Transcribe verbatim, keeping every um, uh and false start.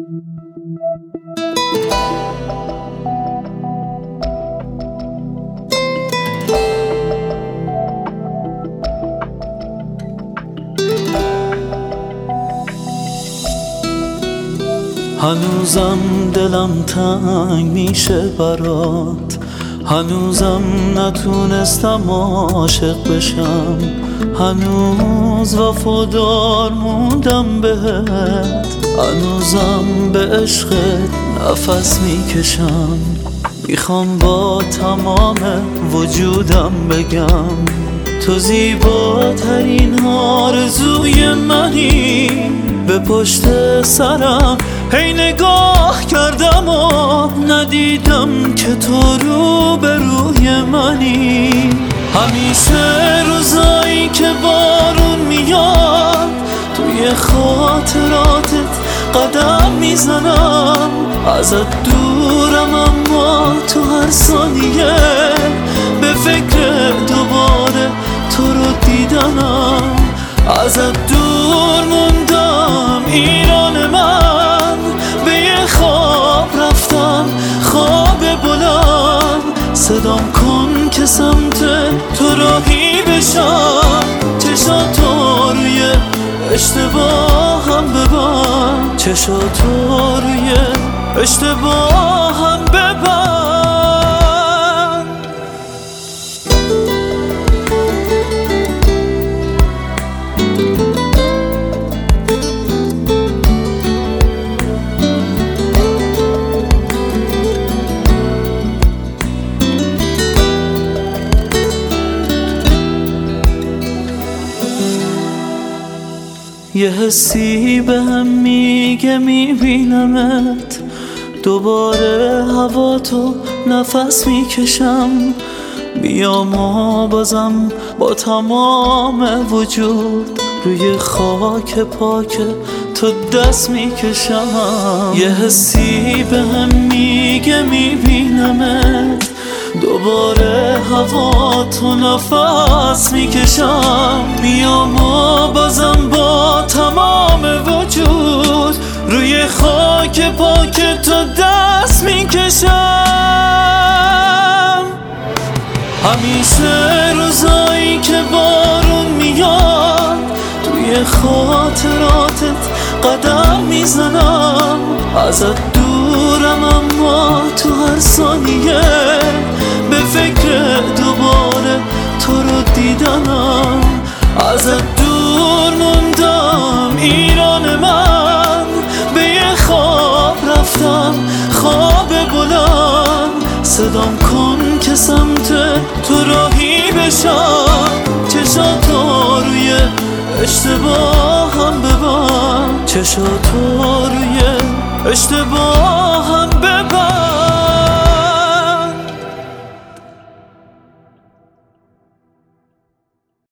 هنوزم دلم تنگ میشه برات، هنوزم نتونستم عاشق بشم، هنوز وفادار موندم بهت، هنوزم به عشقت نفس میکشم. میخوام با تمام وجودم بگم تو زیباترین آرزوی منی. به پشت سرم هی نگاه کردم و ندیدم که تو رو به روی منی. همیشه روزایی که بارون میاد توی خاطراتت قدم میزنم، ازت دورم اما تو هر ثانیه به فکر دوباره تو رو دیدنم. ازت دور موندم ایران من، به یه خواب رفتم خواب بلند. صدام کن که سمت تو راهی بشم، چشاتو روی اشتباهم ببند، چشاتو روی اشتباهم ببند. یه حسی به هم میگه میبینمت، دوباره هوا تو نفس میکشم. بیام و بازم با تمام وجود روی خاک پاک تو دست میکشم. یه حسی به هم میگه میبینمت، دوباره هوا تو نفس میکشم. بیام و بازم با تمام وجود روی خاک پاک تو دست میکشم. همیشه روزایی که بارون میاد توی خاطراتت قدم میزنم، ازت دورم اما تو هر ثانیه به فکر دوباره تو رو دیدنم. ازت دور موندم ایران من، به یه خواب رفتم خواب بلند. صدام کن که سمت تو راهی بشم، چشاتو روی اشتباهم ببند، چشاتو روی اشتباه